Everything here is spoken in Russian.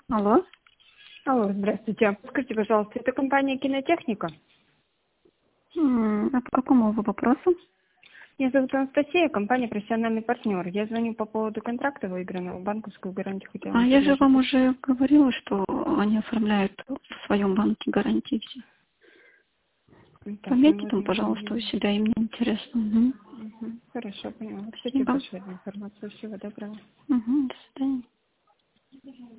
Алло. Алло, здравствуйте. Скажите, пожалуйста, это компания «Кинотехника»? А по какому вы вопросу? Меня зовут Анастасия, компания «Профессиональный партнер». Я звоню по поводу контракта выигранного, банковскую гарантию хотела вам Я же предложить. вам уже говорила, что они оформляют в своем банке гарантии все. Так, ну Пометьте вот там, я не пожалуйста, у вижу. себя, им не интересно. Угу. Хорошо, поняла. Спасибо Спасибо. большое за информацию. Всего доброго. До свидания.